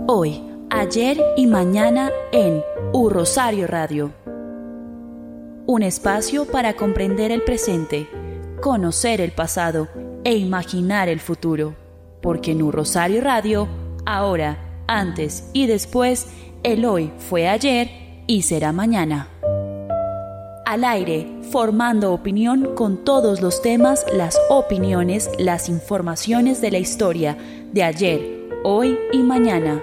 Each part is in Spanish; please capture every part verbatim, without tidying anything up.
Hoy, ayer y mañana en U Rosario Radio. Un espacio para comprender el presente, conocer el pasado e imaginar el futuro. Porque en U Rosario Radio, ahora, antes y después, el hoy fue ayer y será mañana. Al aire, formando opinión con todos los temas, las opiniones, las informaciones de la historia de ayer, hoy y mañana.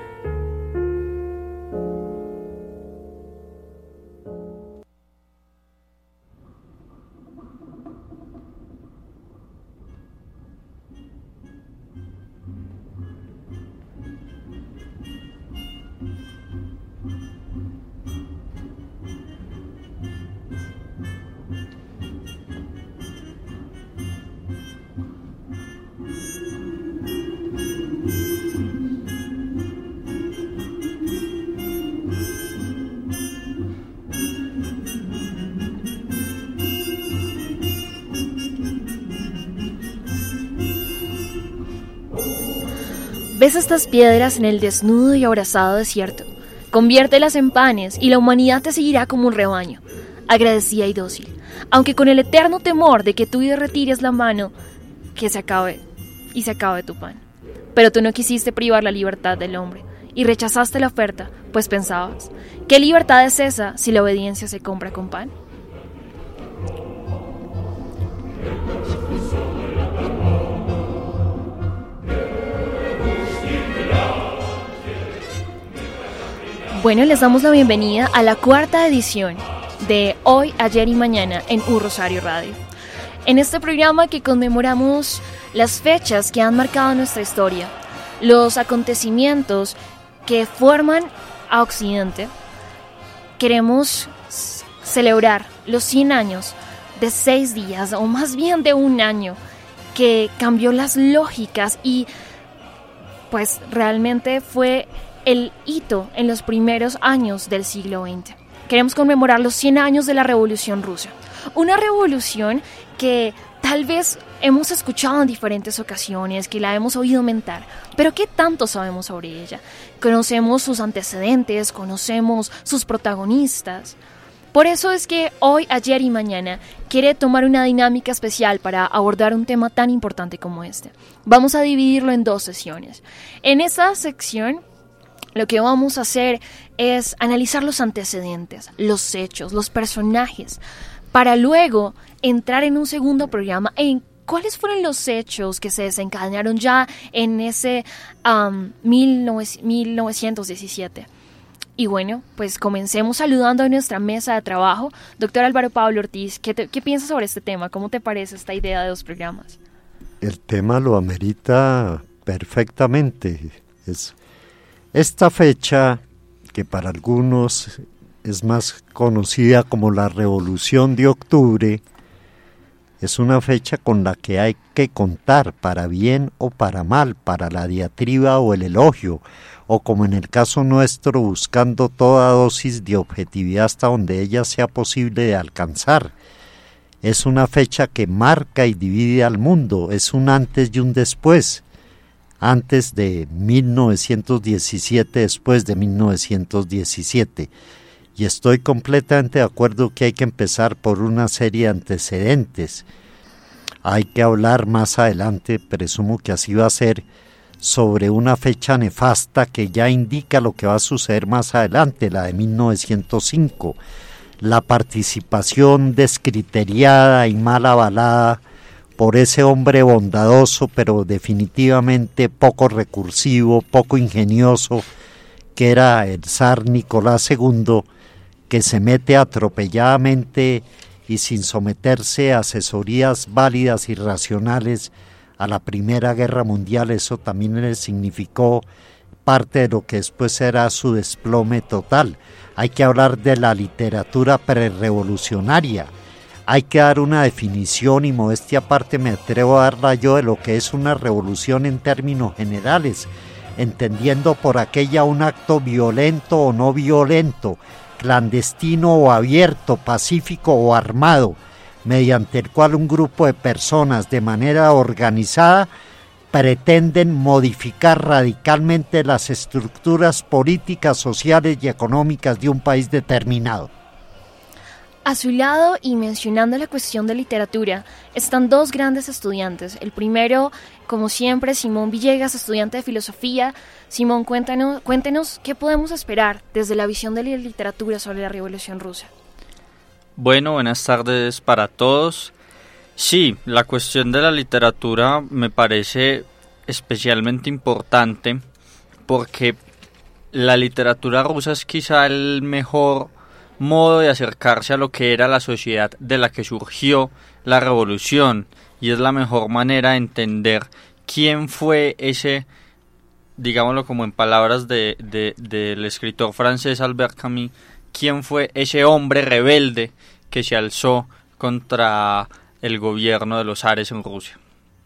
Ves estas piedras en el desnudo y abrazado desierto. Conviértelas en panes y la humanidad te seguirá como un rebaño, agradecida y dócil, aunque con el eterno temor de que tú retires la mano, que se acabe y se acabe tu pan. Pero tú no quisiste privar la libertad del hombre y rechazaste la oferta, pues pensabas, ¿qué libertad es esa si la obediencia se compra con pan? Bueno, les damos la bienvenida a la cuarta edición de Hoy, Ayer y Mañana en U Rosario Radio. En este programa que conmemoramos las fechas que han marcado nuestra historia, los acontecimientos que forman a Occidente, queremos celebrar los cien años de seis días, o más bien de un año, que cambió las lógicas y pues realmente fue el hito en los primeros años del siglo veinte. Queremos conmemorar los cien años de la Revolución Rusa. Una revolución que tal vez hemos escuchado en diferentes ocasiones, que la hemos oído mentar, pero ¿qué tanto sabemos sobre ella? Conocemos sus antecedentes, conocemos sus protagonistas. Por eso es que Hoy, Ayer y Mañana quiere tomar una dinámica especial para abordar un tema tan importante como este. Vamos a dividirlo en dos sesiones. En esta sección, lo que vamos a hacer es analizar los antecedentes, los hechos, los personajes, para luego entrar en un segundo programa en cuáles fueron los hechos que se desencadenaron ya en ese um, mil novecientos diecisiete. Y bueno, pues comencemos saludando a nuestra mesa de trabajo. Doctor Álvaro Pablo Ortiz, ¿qué, te, qué piensas sobre este tema? ¿Cómo te parece esta idea de dos programas? El tema lo amerita perfectamente. Es esta fecha, que para algunos es más conocida como la Revolución de Octubre, es una fecha con la que hay que contar, para bien o para mal, para la diatriba o el elogio, o como en el caso nuestro, buscando toda dosis de objetividad hasta donde ella sea posible de alcanzar. Es una fecha que marca y divide al mundo, es un antes y un después. Antes de mil novecientos diecisiete, después de mil novecientos diecisiete. Y estoy completamente de acuerdo que hay que empezar por una serie de antecedentes. Hay que hablar más adelante, presumo que así va a ser, sobre una fecha nefasta que ya indica lo que va a suceder más adelante, la de mil novecientos cinco. La participación descriteriada y mal avalada por ese hombre bondadoso, pero definitivamente poco recursivo, poco ingenioso, que era el zar Nicolás segundo, que se mete atropelladamente y sin someterse a asesorías válidas y racionales a la Primera Guerra Mundial. Eso también le significó parte de lo que después será su desplome total. Hay que hablar de la literatura prerrevolucionaria. Hay que dar una definición, y modestia aparte me atrevo a darla yo, de lo que es una revolución en términos generales, entendiendo por aquella un acto violento o no violento, clandestino o abierto, pacífico o armado, mediante el cual un grupo de personas de manera organizada pretenden modificar radicalmente las estructuras políticas, sociales y económicas de un país determinado. A su lado, y mencionando la cuestión de literatura, están dos grandes estudiantes. El primero, como siempre, Simón Villegas, estudiante de filosofía. Simón, cuéntanos, cuéntenos qué podemos esperar desde la visión de la literatura sobre la Revolución Rusa. Bueno, buenas tardes para todos. Sí, la cuestión de la literatura me parece especialmente importante porque la literatura rusa es quizá el mejor modo de acercarse a lo que era la sociedad de la que surgió la revolución, y es la mejor manera de entender quién fue ese, digámoslo como en palabras de, de, del escritor francés Albert Camus, quién fue ese hombre rebelde que se alzó contra el gobierno de los zares en Rusia.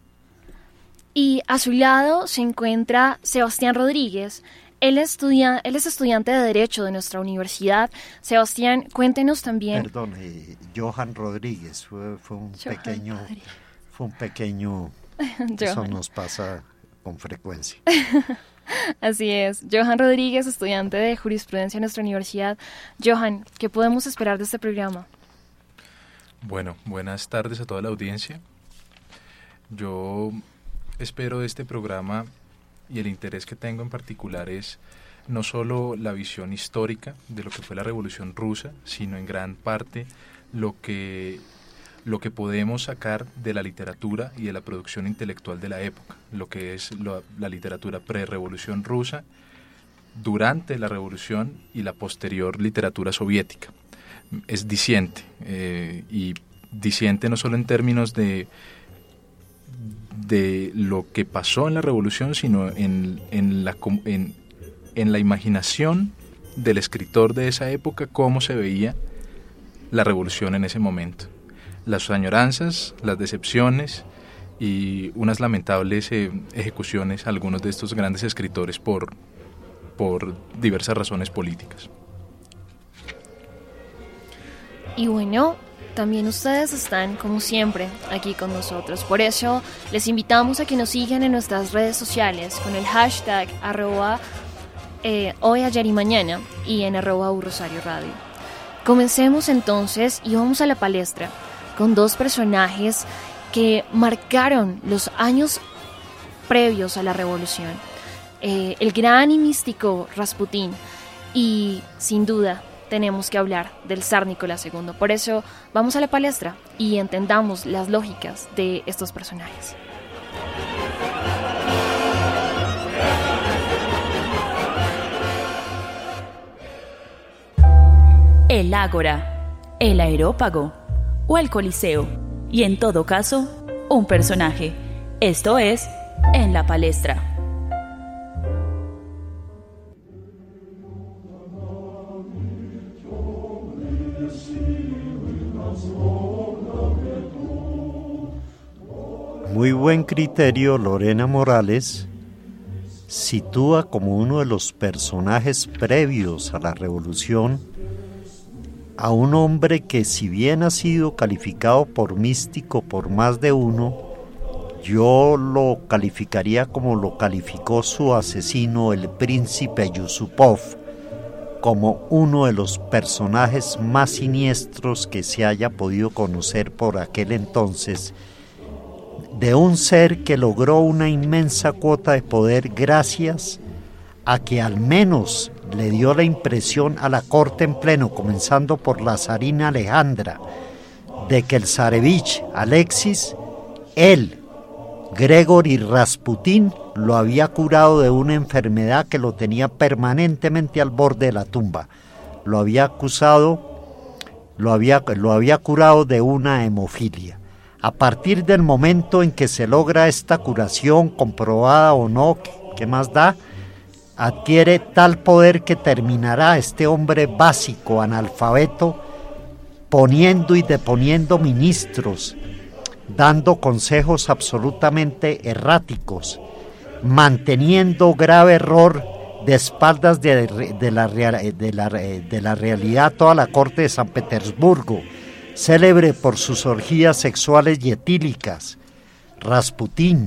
Y a su lado se encuentra Sebastián Rodríguez. Él, estudia, él es estudiante de Derecho de nuestra universidad. Sebastián, cuéntenos también... Perdón, eh, Johan Rodríguez, fue, fue un Johan pequeño... Rodríguez. Fue un pequeño... Eso nos pasa con frecuencia. Así es. Johan Rodríguez, estudiante de Jurisprudencia en nuestra universidad. Johan, ¿qué podemos esperar de este programa? Bueno, buenas tardes a toda la audiencia. Yo espero de este programa, y el interés que tengo en particular es no solo la visión histórica de lo que fue la Revolución Rusa, sino en gran parte lo que, lo que podemos sacar de la literatura y de la producción intelectual de la época, lo que es lo, la literatura pre-revolución rusa, durante la revolución y la posterior literatura soviética. Es diciente, eh, y diciente no solo en términos de de lo que pasó en la revolución, sino en, en, la, en, en la imaginación del escritor de esa época, cómo se veía la revolución en ese momento. Las añoranzas, las decepciones y unas lamentables eh, ejecuciones, algunos de estos grandes escritores por, por diversas razones políticas. Y bueno, también ustedes están, como siempre, aquí con nosotros. Por eso les invitamos a que nos sigan en nuestras redes sociales con el hashtag arroba eh, hoy, ayer y mañana y en arroba Rosario Radio. Comencemos entonces y vamos a la palestra con dos personajes que marcaron los años previos a la revolución. Eh, el gran y místico Rasputín, y sin duda tenemos que hablar del zar Nicolás segundo. Por eso vamos a la palestra y entendamos las lógicas de estos personajes. El Ágora, el Areópago o el Coliseo, y en todo caso, un personaje. Esto es En la Palestra. Muy buen criterio. Lorena Morales sitúa como uno de los personajes previos a la revolución a un hombre que, si bien ha sido calificado por místico por más de uno, yo lo calificaría como lo calificó su asesino, el príncipe Yusupov, como uno de los personajes más siniestros que se haya podido conocer por aquel entonces, de un ser que logró una inmensa cuota de poder gracias a que al menos le dio la impresión a la corte en pleno, comenzando por la zarina Alejandra, de que el zarevich Alexis, él, Gregory Rasputín, lo había curado de una enfermedad que lo tenía permanentemente al borde de la tumba. Lo había acusado, lo había, lo había curado de una hemofilia. A partir del momento en que se logra esta curación, comprobada o no, ¿qué más da?, adquiere tal poder que terminará este hombre básico, analfabeto, poniendo y deponiendo ministros, dando consejos absolutamente erráticos, manteniendo grave error de espaldas de, de, la, de, la, de la realidad toda la corte de San Petersburgo, célebre por sus orgías sexuales y etílicas. Rasputín,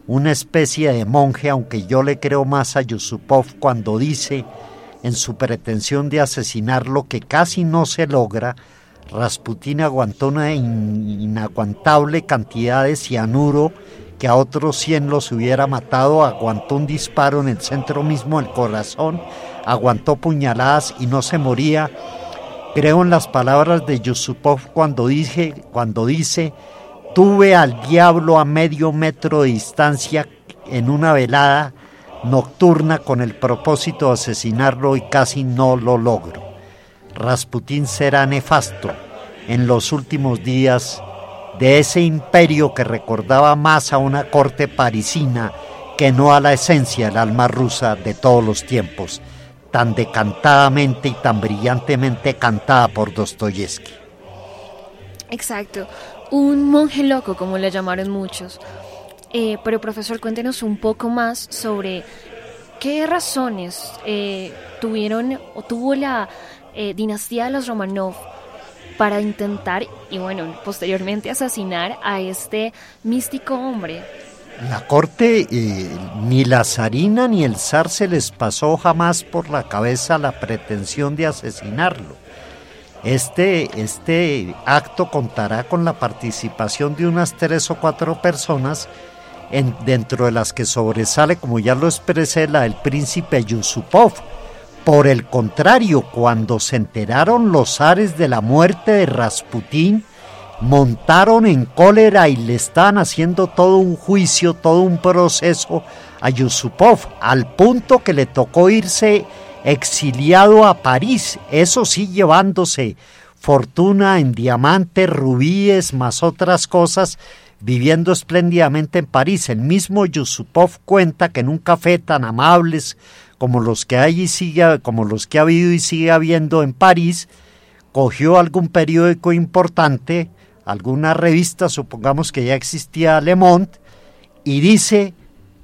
una especie de monje, aunque yo le creo más a Yusupov cuando dice, en su pretensión de asesinarlo, que casi no se logra. Rasputín aguantó una in- inaguantable cantidad de cianuro que a otros cien los hubiera matado, aguantó un disparo en el centro mismo del corazón, aguantó puñaladas y no se moría. Creo en las palabras de Yusupov cuando dice, cuando dice, tuve al diablo a medio metro de distancia en una velada nocturna con el propósito de asesinarlo y casi no lo logro. Rasputín será nefasto en los últimos días de ese imperio que recordaba más a una corte parisina que no a la esencia del alma rusa de todos los tiempos, tan decantadamente y tan brillantemente cantada por Dostoyevsky. Exacto, un monje loco, como le llamaron muchos. Eh, pero profesor, cuéntenos un poco más sobre qué razones eh, tuvieron o tuvo la eh, dinastía de los Romanov para intentar y bueno, posteriormente asesinar a este místico hombre. La corte, eh, ni la zarina ni el zar se les pasó jamás por la cabeza la pretensión de asesinarlo. Este, este acto contará con la participación de unas tres o cuatro personas, en, dentro de las que sobresale, como ya lo expresé, la del príncipe Yusupov. Por el contrario, cuando se enteraron los zares de la muerte de Rasputín, montaron en cólera y le estaban haciendo todo un juicio, todo un proceso a Yusupov, al punto que le tocó irse exiliado a París, eso sí, llevándose fortuna en diamantes, rubíes, más otras cosas, viviendo espléndidamente en París. El mismo Yusupov cuenta que en un café tan amables como los que hay y sigue, como los que ha habido y sigue habiendo en París, cogió algún periódico importante, alguna revista, supongamos que ya existía Le Monde, y dice: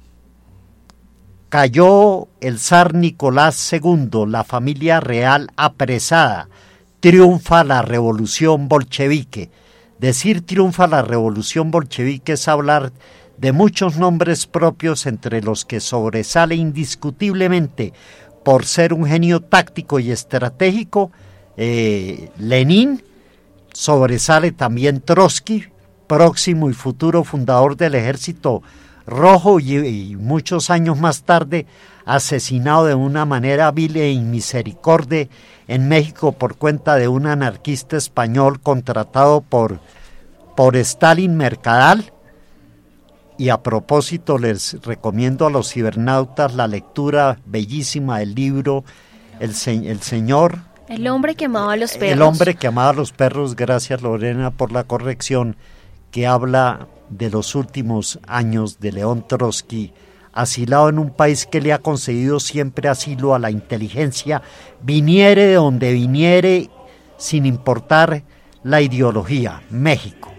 cayó el zar Nicolás segundo, la familia real apresada, triunfa la revolución bolchevique. Decir triunfa la revolución bolchevique es hablar de muchos nombres propios, entre los que sobresale indiscutiblemente, por ser un genio táctico y estratégico, eh, Lenin. Sobresale también Trotsky, próximo y futuro fundador del Ejército Rojo, y, y muchos años más tarde asesinado de una manera vil e inmisericordia en México por cuenta de un anarquista español contratado por, por Stalin, Mercadal. Y a propósito, les recomiendo a los cibernautas la lectura bellísima del libro El, se, el Señor... El hombre que amaba a los perros. El hombre que amaba a los perros, gracias Lorena por la corrección, que habla de los últimos años de León Trotsky, asilado en un país que le ha concedido siempre asilo a la inteligencia, viniere de donde viniere, sin importar la ideología, México.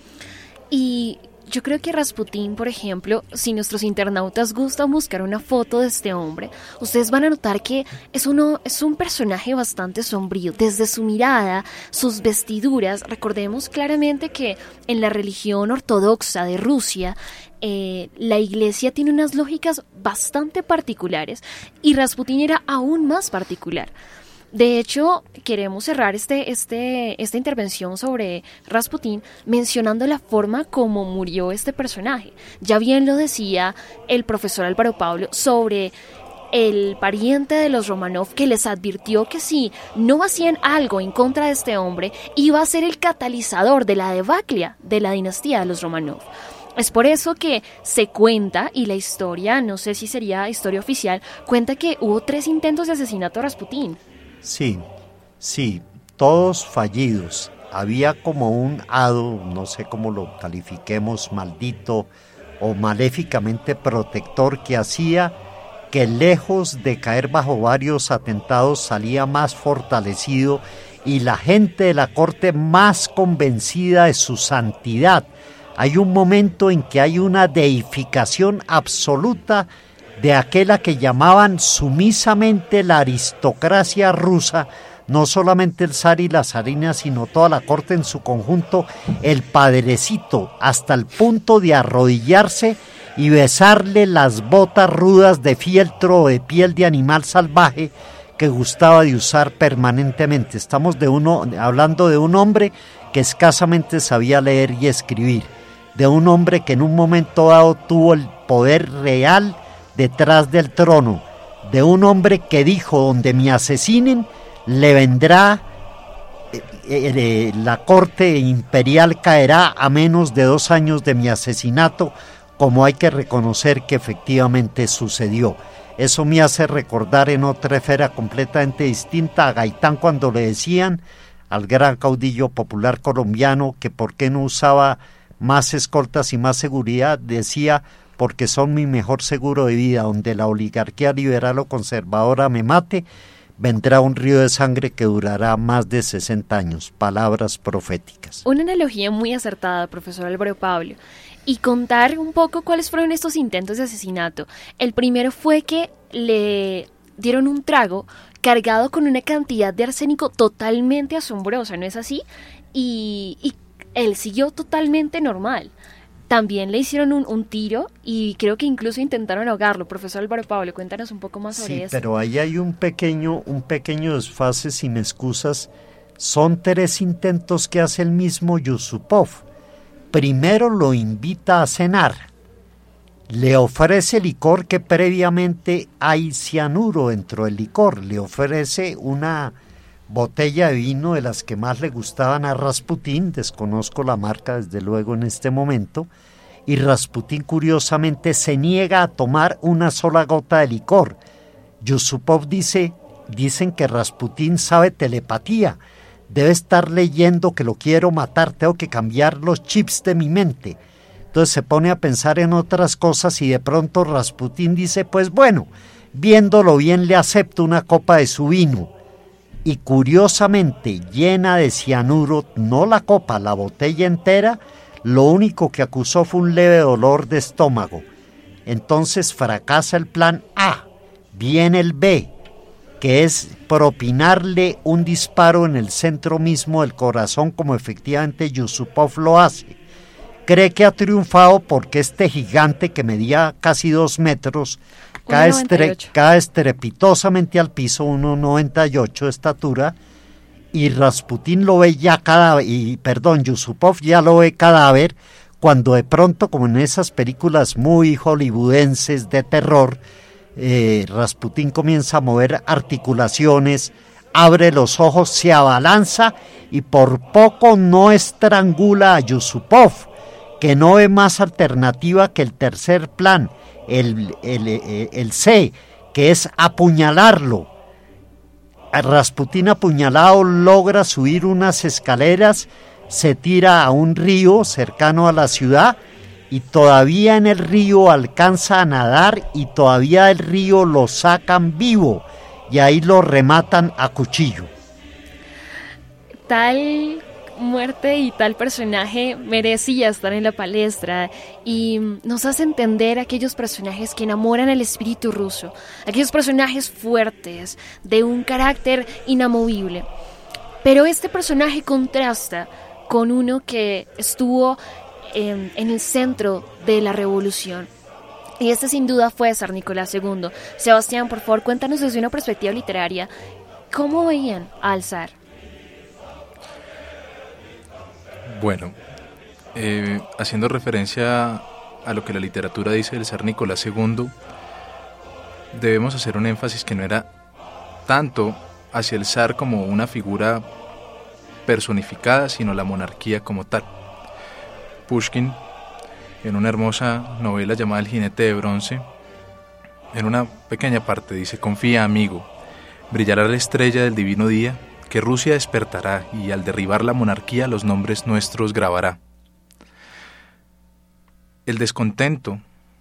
Y yo creo que Rasputín, por ejemplo, si nuestros internautas gustan buscar una foto de este hombre, ustedes van a notar que es, uno, es un personaje bastante sombrío. Desde su mirada, sus vestiduras, recordemos claramente que en la religión ortodoxa de Rusia, eh, la iglesia tiene unas lógicas bastante particulares y Rasputín era aún más particular. De hecho, queremos cerrar este, este, esta intervención sobre Rasputín mencionando la forma como murió este personaje. Ya bien lo decía el profesor Álvaro Pablo sobre el pariente de los Romanov, que les advirtió que si no hacían algo en contra de este hombre, iba a ser el catalizador de la debacle de la dinastía de los Romanov. Es por eso que se cuenta, y la historia, no sé si sería historia oficial, cuenta que hubo tres intentos de asesinato a Rasputín. Sí, sí, todos fallidos. Había como un hado, no sé cómo lo califiquemos, maldito o maléficamente protector, que hacía que lejos de caer bajo varios atentados salía más fortalecido y la gente de la corte más convencida de su santidad. Hay un momento en que hay una deificación absoluta de aquella que llamaban sumisamente la aristocracia rusa, no solamente el zar y la zarina, sino toda la corte en su conjunto, el padrecito, hasta el punto de arrodillarse y besarle las botas rudas de fieltro o de piel de animal salvaje que gustaba de usar permanentemente. Estamos de uno, hablando de un hombre que escasamente sabía leer y escribir, de un hombre que en un momento dado tuvo el poder real detrás del trono, de un hombre que dijo: donde me asesinen, le vendrá, eh, eh, la corte imperial caerá a menos de dos años de mi asesinato, como hay que reconocer que efectivamente sucedió. Eso me hace recordar en otra esfera completamente distinta a Gaitán, cuando le decían al gran caudillo popular colombiano que por qué no usaba más escoltas y más seguridad. Decía: porque son mi mejor seguro de vida. Donde la oligarquía liberal o conservadora me mate, vendrá un río de sangre que durará más de sesenta años. Palabras proféticas. Una analogía muy acertada, profesor Álvaro Pablo. Y contar un poco cuáles fueron estos intentos de asesinato. El primero fue que le dieron un trago cargado con una cantidad de arsénico totalmente asombrosa, ¿no es así? Y, y él siguió totalmente normal. También le hicieron un, un tiro y creo que incluso intentaron ahogarlo. Profesor Álvaro Pablo, cuéntanos un poco más sobre sí, eso. Sí, pero ahí hay un pequeño, un pequeño desfase, si me excusas. Son tres intentos que hace el mismo Yusupov. Primero lo invita a cenar, le ofrece licor, que previamente hay cianuro dentro del licor, le ofrece una botella de vino de las que más le gustaban a Rasputín, desconozco la marca desde luego en este momento, y Rasputín curiosamente se niega a tomar una sola gota de licor. Yusupov dice, dicen que Rasputín sabe telepatía, debe estar leyendo que lo quiero matar, tengo que cambiar los chips de mi mente. Entonces se pone a pensar en otras cosas y de pronto Rasputín dice: pues bueno, viéndolo bien le acepto una copa de su vino. Y curiosamente, llena de cianuro, no la copa, la botella entera, lo único que acusó fue un leve dolor de estómago. Entonces fracasa el plan A, viene el B, que es propinarle un disparo en el centro mismo del corazón, como efectivamente Yusupov lo hace. Cree que ha triunfado porque este gigante, que medía casi dos metros, cae, estre, cae estrepitosamente al piso, uno noventa y ocho de estatura, y Rasputín lo ve ya cadáver, y perdón, Yusupov ya lo ve cadáver, cuando de pronto, como en esas películas muy hollywoodenses de terror, Eh, Rasputín comienza a mover articulaciones, abre los ojos, se abalanza y por poco no estrangula a Yusupov, que no ve más alternativa que el tercer plan, el, el, el, el C, que es apuñalarlo. Rasputín, apuñalado, logra subir unas escaleras, se tira a un río cercano a la ciudad, y todavía en el río alcanza a nadar y todavía del río lo sacan vivo y ahí lo rematan a cuchillo. Tal muerte y tal personaje merecía estar en la palestra y nos hace entender aquellos personajes que enamoran al espíritu ruso, aquellos personajes fuertes, de un carácter inamovible. Pero este personaje contrasta con uno que estuvo En, en el centro de la revolución. Y este sin duda fue Zar Nicolás segundo. Sebastián, por favor, cuéntanos desde una perspectiva literaria, ¿cómo veían al zar? Bueno, eh, haciendo referencia a lo que la literatura dice del Zar Nicolás segundo, debemos hacer un énfasis que no era tanto hacia el zar como una figura personificada, sino la monarquía como tal. Pushkin, en una hermosa novela llamada El jinete de bronce, en una pequeña parte dice: confía, amigo, brillará la estrella del divino día, que Rusia despertará y al derribar la monarquía los nombres nuestros grabará. El descontento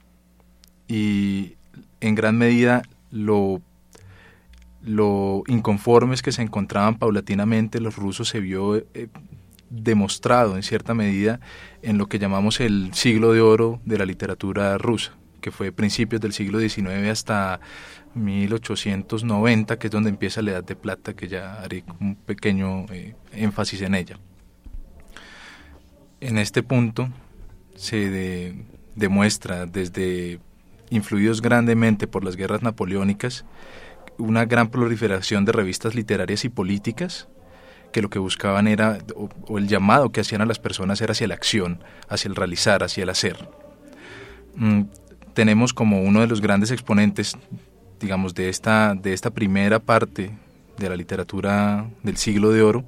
y en gran medida lo, lo inconformes que se encontraban paulatinamente los rusos se vio eh, demostrado en cierta medida en lo que llamamos el siglo de oro de la literatura rusa, que fue principios del siglo diecinueve hasta mil ochocientos noventa, que es donde empieza la Edad de Plata, que ya haré un pequeño eh, énfasis en ella. En este punto se, de, demuestra desde influidos grandemente por las guerras napoleónicas, una gran proliferación de revistas literarias y políticas que lo que buscaban era, o, o el llamado que hacían a las personas era hacia la acción, hacia el realizar, hacia el hacer. Mm, tenemos como uno de los grandes exponentes, digamos, de esta, de esta primera parte de la literatura del siglo de oro,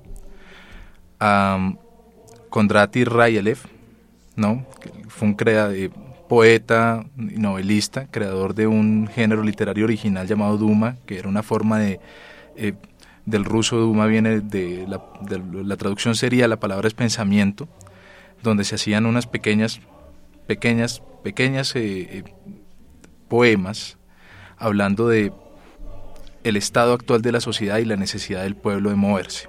a Kondraty Ryleyev, ¿no? Fue un crea, eh, poeta y novelista, creador de un género literario original llamado Duma, que era una forma de... Eh, del ruso Duma viene de la, de la traducción sería, la palabra es pensamiento, donde se hacían unas pequeñas, pequeñas, pequeñas eh, eh, poemas hablando de el estado actual de la sociedad y la necesidad del pueblo de moverse.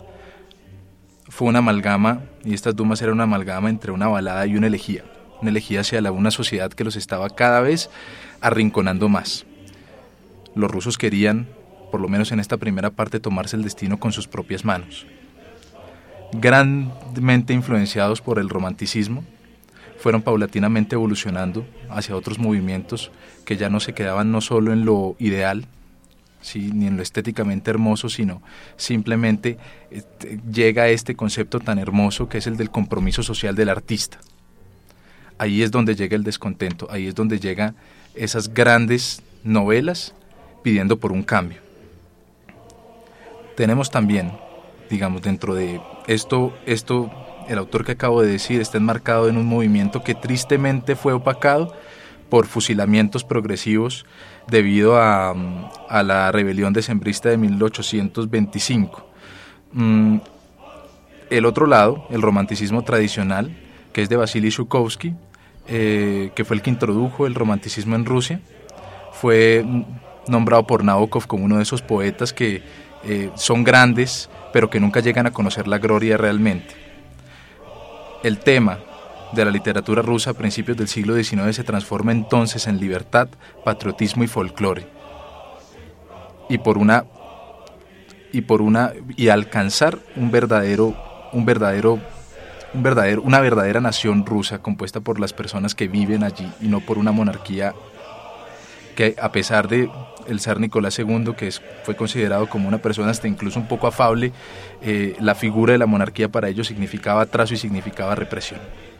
Fue una amalgama, y estas Dumas eran una amalgama entre una balada y una elegía, una elegía hacia la, una sociedad que los estaba cada vez arrinconando más. Los rusos querían, por lo menos en esta primera parte, tomarse el destino con sus propias manos. Grandemente influenciados por el romanticismo, fueron paulatinamente evolucionando hacia otros movimientos que ya no se quedaban no solo en lo ideal, ¿sí?, ni en lo estéticamente hermoso, sino simplemente eh, llega este concepto tan hermoso que es el del compromiso social del artista. Ahí es donde llega el descontento, ahí es donde llegan esas grandes novelas pidiendo por un cambio. Tenemos también, digamos, dentro de esto, esto el autor que acabo de decir está enmarcado en un movimiento que tristemente fue opacado por fusilamientos progresivos debido a, a la rebelión decembrista de mil ochocientos veinticinco. Mm, el otro lado, el romanticismo tradicional, que es de Vasily Zhukovsky, eh, que fue el que introdujo el romanticismo en Rusia, fue nombrado por Nabokov como uno de esos poetas que eh, son grandes, pero que nunca llegan a conocer la gloria realmente. El tema de la literatura rusa a principios del siglo diecinueve se transforma entonces en libertad, patriotismo y folclore. Y por una y por una y alcanzar un verdadero un verdadero un verdadero una verdadera nación rusa compuesta por las personas que viven allí y no por una monarquía que, a pesar de el zar Nicolás segundo, que es, fue considerado como una persona hasta incluso un poco afable, eh, la figura de la monarquía para ellos significaba atraso y significaba represión.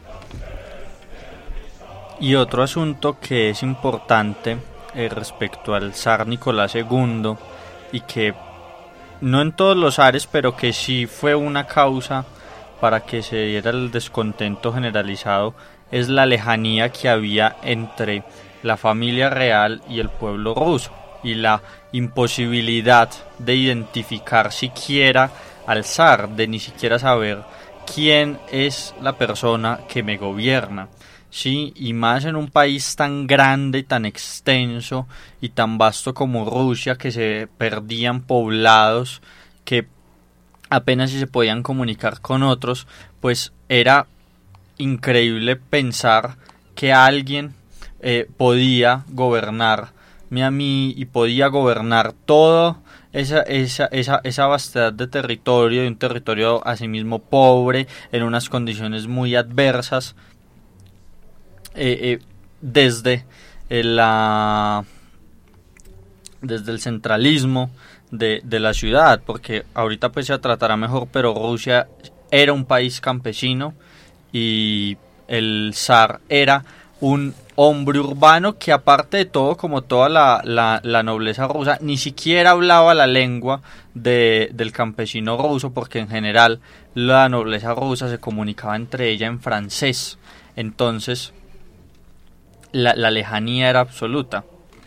Y otro asunto que es importante eh, respecto al zar Nicolás segundo, y que no en todos los zares, pero que sí fue una causa para que se diera el descontento generalizado, es la lejanía que había entre la familia real y el pueblo ruso, y la imposibilidad de identificar siquiera al zar, de ni siquiera saber quién es la persona que me gobierna. Sí, y más en un país tan grande, tan extenso y tan vasto como Rusia, que se perdían poblados, que apenas si se podían comunicar con otros, pues era increíble pensar que alguien eh, podía gobernarme a mí y podía gobernar todo esa, esa, esa, esa vastedad de territorio, de un territorio asimismo pobre, en unas condiciones muy adversas, eh, eh, desde eh, la desde el centralismo de, de la ciudad, porque ahorita pues se tratará mejor, pero Rusia era un país campesino y el zar era un hombre urbano que, aparte de todo, como toda la, la, la nobleza rusa, ni siquiera hablaba la lengua de, del campesino ruso, porque en general la nobleza rusa se comunicaba entre ella en francés. Entonces la, la lejanía era absoluta.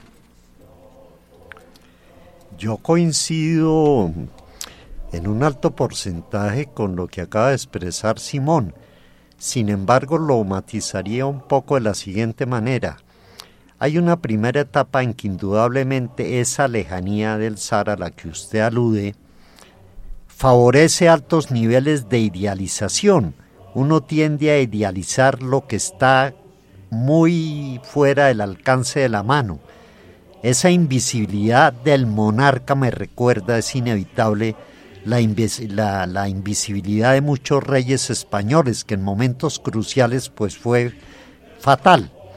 Yo coincido en un alto porcentaje con lo que acaba de expresar Simón. Sin embargo, lo matizaría un poco de la siguiente manera. Hay una primera etapa en que indudablemente esa lejanía del zar a la que usted alude favorece altos niveles de idealización. Uno tiende a idealizar lo que está muy fuera del alcance de la mano. Esa invisibilidad del monarca me recuerda, es inevitable, La, invis- la, la invisibilidad de muchos reyes españoles, que en momentos cruciales pues fue fatal,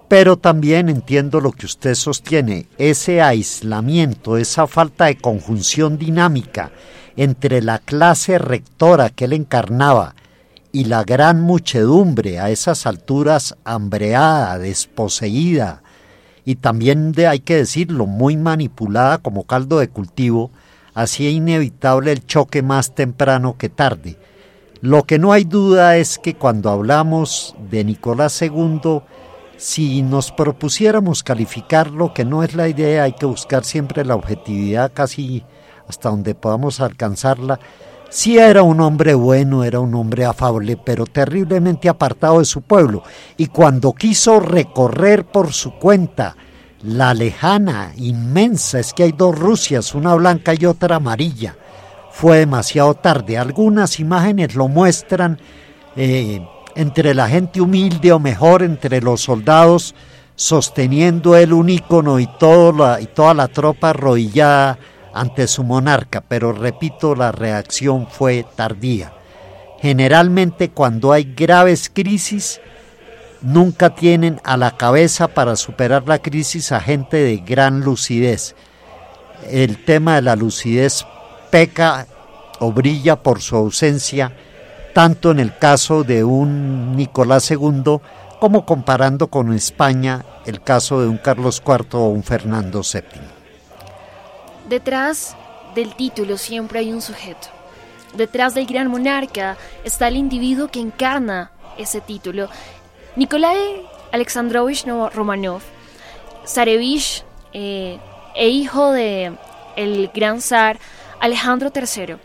Pero también entiendo lo que usted sostiene, ese aislamiento, esa falta de conjunción dinámica entre la clase rectora que él encarnaba y la gran muchedumbre a esas alturas hambreada, desposeída y también, de, hay que decirlo, muy manipulada como caldo de cultivo, hacía inevitable el choque más temprano que tarde. Lo que no hay duda es que cuando hablamos de Nicolás segundo, si nos propusiéramos calificarlo, que no es la idea, hay que buscar siempre la objetividad casi hasta donde podamos alcanzarla, sí era un hombre bueno, era un hombre afable, pero terriblemente apartado de su pueblo. Y cuando quiso recorrer por su cuenta la lejana, inmensa, es que hay dos Rusias, una blanca y otra amarilla, fue demasiado tarde. Algunas imágenes lo muestran eh, entre la gente humilde, o mejor, entre los soldados, sosteniendo él un ícono y, todo la, y toda la tropa arrodillada ante su monarca, pero repito, la reacción fue tardía. Generalmente cuando hay graves crisis, nunca tienen a la cabeza para superar la crisis a gente de gran lucidez. El tema de la lucidez peca o brilla por su ausencia, tanto en el caso de un Nicolás segundo, como comparando con España el caso de un Carlos cuarto o un Fernando séptimo. Detrás del título siempre hay un sujeto. Detrás del gran monarca está el individuo que encarna ese título. Nikolai Alexandrovich Romanov, zarevich eh, e hijo de el gran zar Alejandro tercero,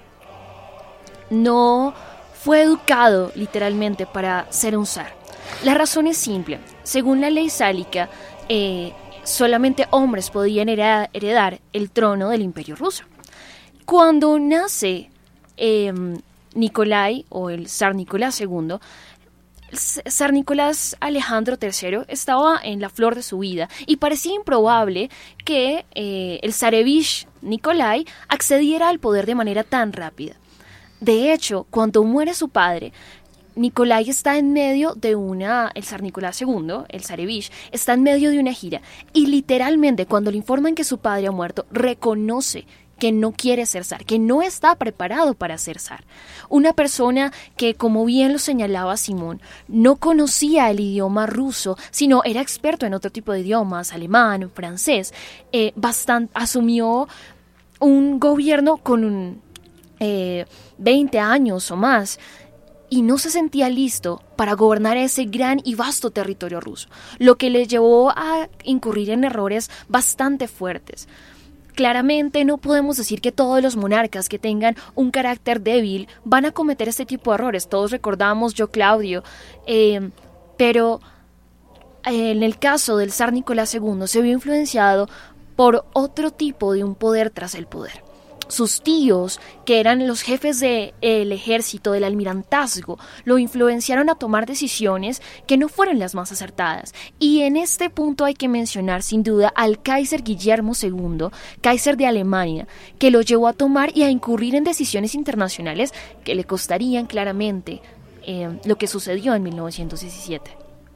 no fue educado literalmente para ser un zar. La razón es simple. Según la ley sálica, eh, solamente hombres podían heredar el trono del Imperio Ruso. Cuando nace eh, Nicolai, o el zar Nicolás segundo, el zar Nicolás Alejandro tercero estaba en la flor de su vida y parecía improbable que eh, el zarevich Nicolai accediera al poder de manera tan rápida. De hecho, cuando muere su padre, Nicolai está en medio de una, el zar Nicolás segundo, el zarevich, está en medio de una gira y literalmente cuando le informan que su padre ha muerto, reconoce que no quiere ser zar, que no está preparado para ser zar. Una persona que, como bien lo señalaba Simón, no conocía el idioma ruso, sino era experto en otro tipo de idiomas, alemán, francés, eh, bastante, asumió un gobierno con un, eh, veinte años o más, y no se sentía listo para gobernar ese gran y vasto territorio ruso, lo que le llevó a incurrir en errores bastante fuertes. Claramente no podemos decir que todos los monarcas que tengan un carácter débil van a cometer este tipo de errores. Todos recordamos yo Claudio, eh, pero en el caso del zar Nicolás segundo se vio influenciado por otro tipo de un poder tras el poder. Sus tíos, que eran los jefes del ejército, del almirantazgo, lo influenciaron a tomar decisiones que no fueron las más acertadas. Y en este punto hay que mencionar sin duda al Kaiser Guillermo segundo, Kaiser de Alemania, que lo llevó a tomar y a incurrir en decisiones internacionales que le costarían claramente eh, lo que sucedió en mil novecientos diecisiete.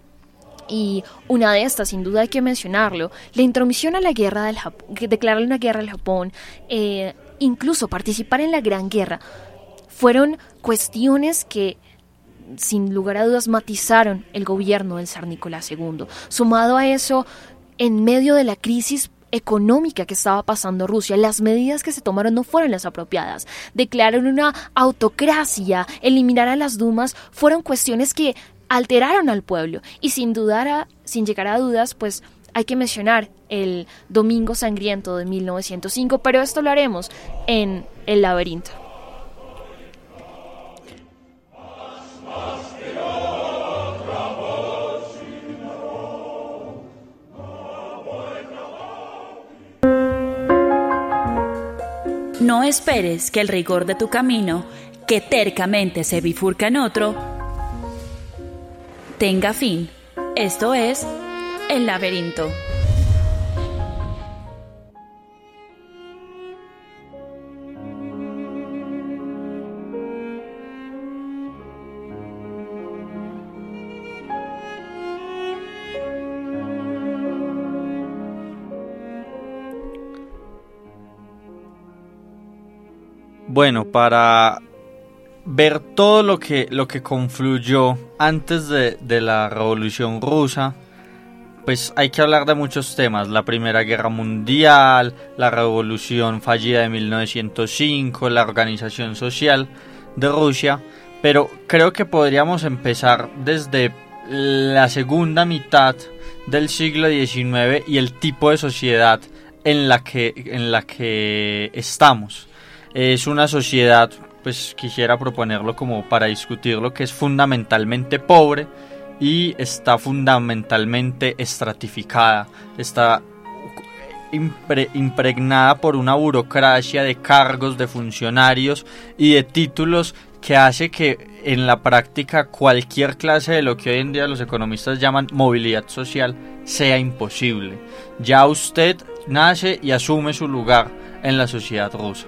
Y una de estas, sin duda hay que mencionarlo, la intromisión a la guerra del Japón, declarar una guerra al Japón, eh, incluso participar en la Gran Guerra, fueron cuestiones que sin lugar a dudas matizaron el gobierno del zar Nicolás segundo. Sumado a eso, en medio de la crisis económica que estaba pasando Rusia, las medidas que se tomaron no fueron las apropiadas. Declararon una autocracia, eliminar a las dumas, fueron cuestiones que alteraron al pueblo y sin dudar a, sin llegar a dudas, pues hay que mencionar el Domingo Sangriento de mil novecientos cinco, pero esto lo haremos en El Laberinto. No esperes que el rigor de tu camino, que tercamente se bifurca en otro, tenga fin. Esto es El Laberinto. Bueno, para ver todo lo que, lo que confluyó antes de, de la Revolución Rusa, pues hay que hablar de muchos temas: la Primera Guerra Mundial, la Revolución fallida de mil novecientos cinco, la organización social de Rusia, pero creo que podríamos empezar desde la segunda mitad del siglo diecinueve y el tipo de sociedad en la que, en la que estamos. Es una sociedad, pues quisiera proponerlo como para discutirlo, que es fundamentalmente pobre y está fundamentalmente estratificada, está impre, impregnada por una burocracia de cargos, de funcionarios y de títulos que hace que en la práctica cualquier clase de lo que hoy en día los economistas llaman movilidad social sea imposible. Ya usted nace y asume su lugar en la sociedad rusa.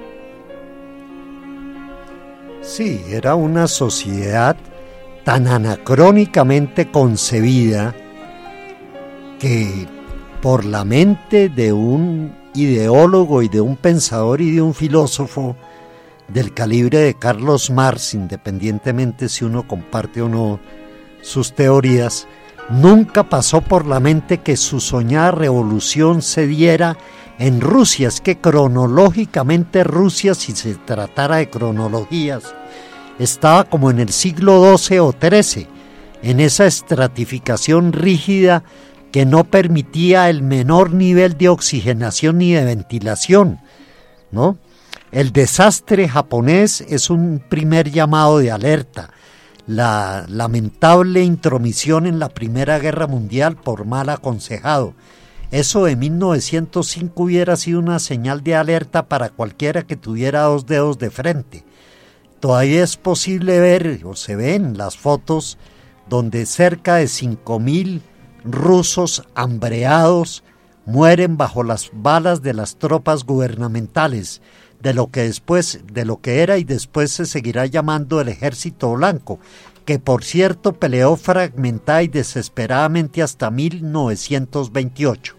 Sí, era una sociedad tan anacrónicamente concebida que por la mente de un ideólogo y de un pensador y de un filósofo del calibre de Carlos Marx, independientemente si uno comparte o no sus teorías, nunca pasó por la mente que su soñada revolución se diera en Rusia. Es que cronológicamente Rusia, si se tratara de cronologías, estaba como en el siglo doce o trece, en esa estratificación rígida que no permitía el menor nivel de oxigenación ni de ventilación, ¿no? El desastre japonés es un primer llamado de alerta. La lamentable intromisión en la Primera Guerra Mundial por mal aconsejado. Eso de mil novecientos cinco hubiera sido una señal de alerta para cualquiera que tuviera dos dedos de frente. Todavía es posible ver, o se ven las fotos, donde cerca de cinco mil rusos hambreados mueren bajo las balas de las tropas gubernamentales, de lo que después, de lo que era y después se seguirá llamando el Ejército Blanco, que por cierto peleó fragmentada y desesperadamente hasta mil novecientos veintiocho.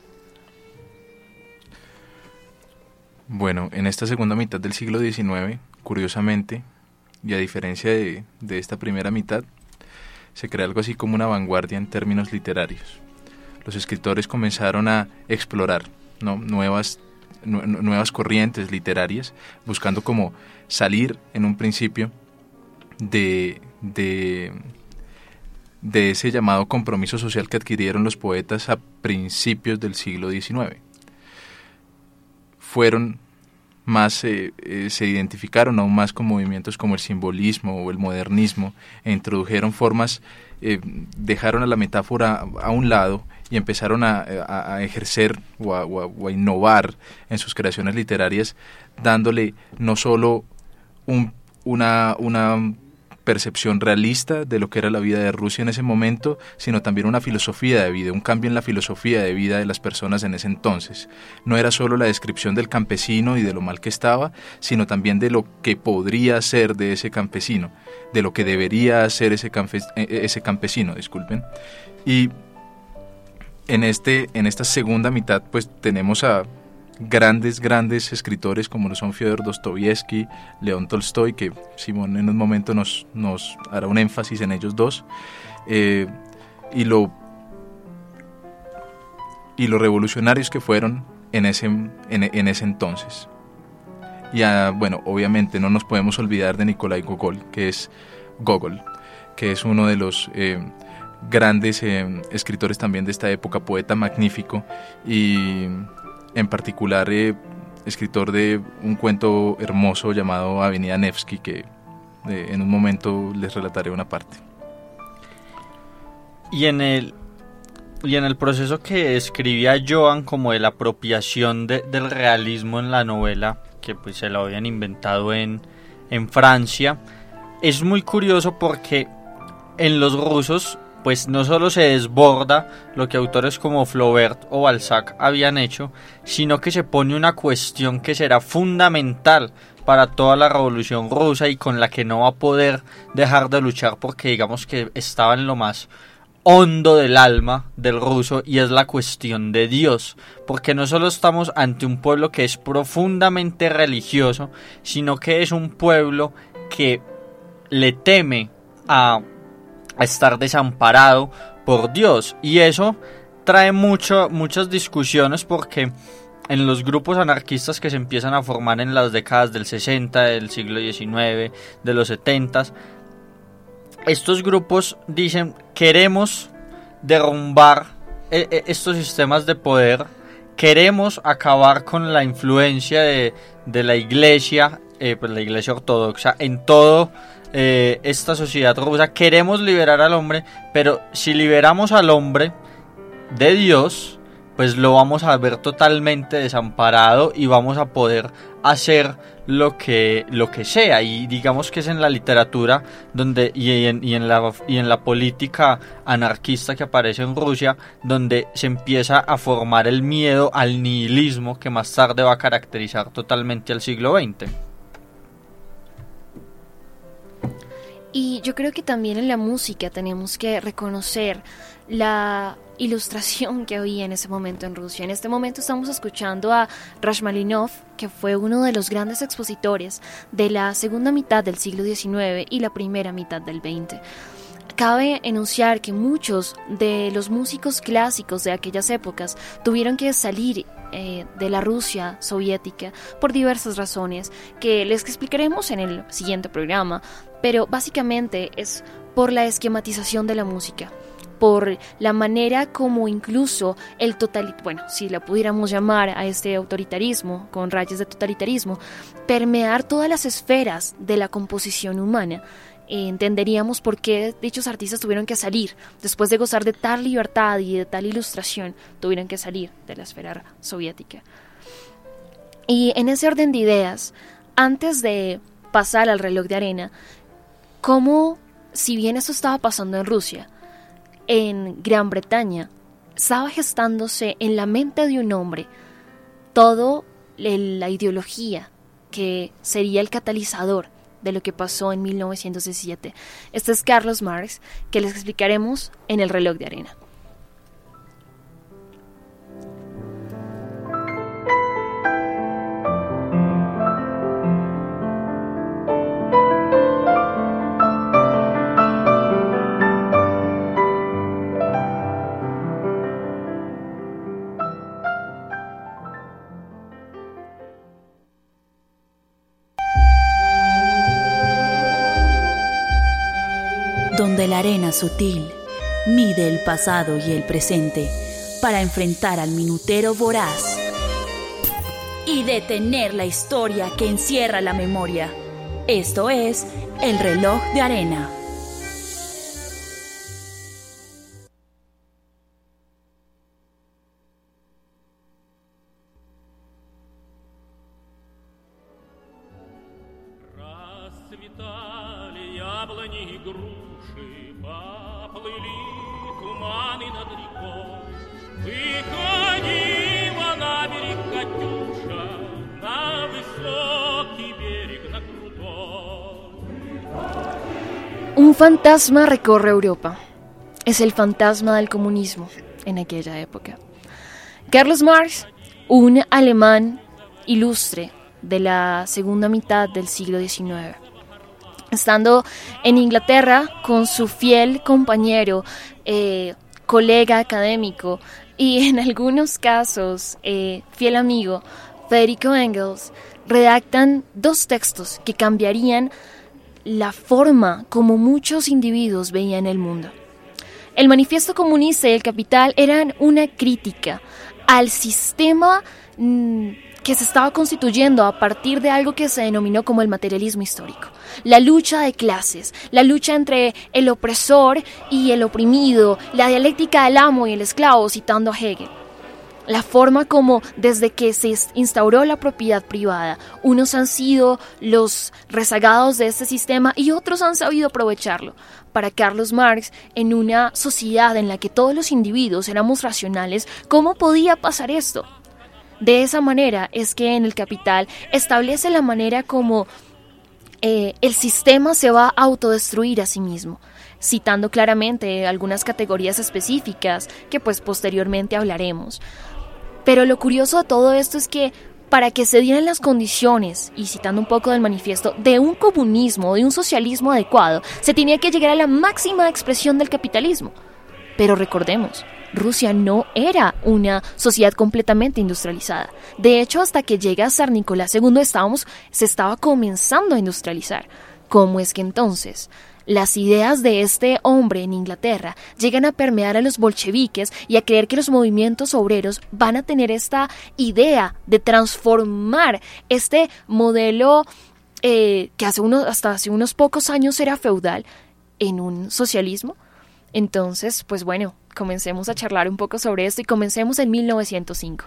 Bueno, en esta segunda mitad del siglo diecinueve, curiosamente, y a diferencia de, de esta primera mitad, se crea algo así como una vanguardia en términos literarios. Los escritores comenzaron a explorar, ¿no?, nuevas nuevas corrientes literarias, buscando como salir en un principio de, de, de ese llamado compromiso social que adquirieron los poetas a principios del siglo diecinueve. Fueron más, eh, eh, se identificaron aún más con movimientos como el simbolismo o el modernismo e introdujeron formas, eh, dejaron a la metáfora a un lado y empezaron a, a, a ejercer o a, o, a, o a innovar en sus creaciones literarias, dándole no solo un, una, una percepción realista de lo que era la vida de Rusia en ese momento, sino también una filosofía de vida, un cambio en la filosofía de vida de las personas en ese entonces. No era solo la descripción del campesino y de lo mal que estaba, sino también de lo que podría ser de ese campesino, de lo que debería ser ese, campe, ese campesino, disculpen. Y En, este, en esta segunda mitad pues tenemos a grandes, grandes escritores como lo son Fyodor Dostoyevsky, León Tolstoy, que Simón en un momento nos, nos hará un énfasis en ellos dos, eh, y, lo, y los revolucionarios que fueron en ese, en, en ese entonces. Y a, bueno, obviamente no nos podemos olvidar de Nikolai Gogol, que es Gogol, que es uno de los Eh, grandes eh, escritores también de esta época, poeta magnífico y en particular eh, escritor de un cuento hermoso llamado Avenida Nevsky, que eh, en un momento les relataré una parte. Y en el y en el proceso que escribía Joan como de la apropiación de, del realismo en la novela, que pues se lo habían inventado en, en Francia, es muy curioso porque en los rusos pues no solo se desborda lo que autores como Flaubert o Balzac habían hecho, sino que se pone una cuestión que será fundamental para toda la revolución rusa y con la que no va a poder dejar de luchar porque digamos que estaba en lo más hondo del alma del ruso, y es la cuestión de Dios, porque no solo estamos ante un pueblo que es profundamente religioso, sino que es un pueblo que le teme a, a estar desamparado por Dios, y eso trae mucho, muchas discusiones, porque en los grupos anarquistas que se empiezan a formar en las décadas del sesenta, del siglo diecinueve, de los setenta, estos grupos dicen: queremos derrumbar eh, estos sistemas de poder, queremos acabar con la influencia de, de la iglesia, eh, pues la iglesia ortodoxa en todo eh, esta sociedad rusa, queremos liberar al hombre, pero si liberamos al hombre de Dios, pues lo vamos a ver totalmente desamparado y vamos a poder hacer lo que lo que sea. Y digamos que es en la literatura donde y en, y en la y en la política anarquista que aparece en Rusia, donde se empieza a formar el miedo al nihilismo, que más tarde va a caracterizar totalmente al siglo veinte. Y yo creo que también en la música tenemos que reconocer la ilustración que había en ese momento en Rusia. En este momento estamos escuchando a Rashmaninov, que fue uno de los grandes expositores de la segunda mitad del siglo diecinueve y la primera mitad del veinte. Cabe enunciar que muchos de los músicos clásicos de aquellas épocas tuvieron que salir eh, de la Rusia soviética por diversas razones que les explicaremos en el siguiente programa, pero básicamente es por la esquematización de la música, por la manera como incluso el totalitarismo, bueno, si la pudiéramos llamar a este autoritarismo con rayas de totalitarismo, permear todas las esferas de la composición humana. Eh, entenderíamos por qué dichos artistas tuvieron que salir, después de gozar de tal libertad y de tal ilustración, tuvieron que salir de la esfera soviética. Y en ese orden de ideas, antes de pasar al reloj de arena, como si bien eso estaba pasando en Rusia, en Gran Bretaña estaba gestándose en la mente de un hombre toda la ideología que sería el catalizador de lo que pasó en mil novecientos diecisiete. Este es Carlos Marx, que les explicaremos en el reloj de arena. Donde la arena sutil mide el pasado y el presente para enfrentar al minutero voraz y detener la historia que encierra la memoria. Esto es el reloj de arena. Un fantasma recorre Europa. Es el fantasma del comunismo en aquella época. Carlos Marx, un alemán ilustre de la segunda mitad del siglo diecinueve, estando en Inglaterra con su fiel compañero, eh, colega académico y en algunos casos eh, fiel amigo, Federico Engels, redactan dos textos que cambiarían la forma como muchos individuos veían el mundo. El Manifiesto Comunista y el Capital eran una crítica al sistema mmm, que se estaba constituyendo a partir de algo que se denominó como el materialismo histórico. La lucha de clases, la lucha entre el opresor y el oprimido, la dialéctica del amo y el esclavo, citando a Hegel. La forma como desde que se instauró la propiedad privada, unos han sido los rezagados de este sistema y otros han sabido aprovecharlo. Para Carlos Marx, en una sociedad en la que todos los individuos éramos racionales, ¿cómo podía pasar esto? De esa manera es que en el Capital establece la manera como eh, el sistema se va a autodestruir a sí mismo. citando claramente algunas categorías específicas que pues posteriormente hablaremos. Pero lo curioso de todo esto es que para que se dieran las condiciones, y citando un poco del manifiesto, de un comunismo, de un socialismo adecuado, se tenía que llegar a la máxima expresión del capitalismo. Pero recordemos, Rusia no era una sociedad completamente industrializada. De hecho, hasta que llega Zar Nicolás segundo estábamos, se estaba comenzando a industrializar. ¿Cómo es que entonces las ideas de este hombre en Inglaterra llegan a permear a los bolcheviques y a creer que los movimientos obreros van a tener esta idea de transformar este modelo eh, que hace unos, hasta hace unos pocos años era feudal en un socialismo? Entonces, pues bueno, comencemos a charlar un poco sobre esto y comencemos en mil novecientos cinco.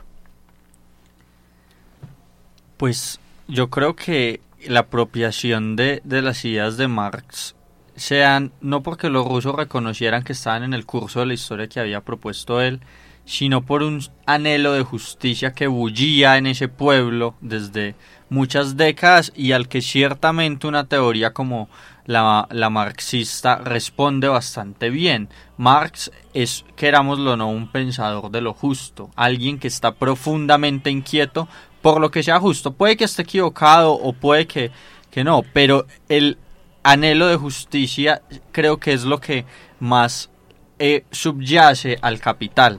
Pues yo creo que la apropiación de, de las ideas de Marx sean no porque los rusos reconocieran que estaban en el curso de la historia que había propuesto él, sino por un anhelo de justicia que bullía en ese pueblo desde muchas décadas y al que ciertamente una teoría como la, la marxista responde bastante bien. Marx es, querámoslo o no, un pensador de lo justo, alguien que está profundamente inquieto por lo que sea justo. Puede que esté equivocado o puede que, que no, pero el anhelo de justicia creo que es lo que más eh, subyace al capital.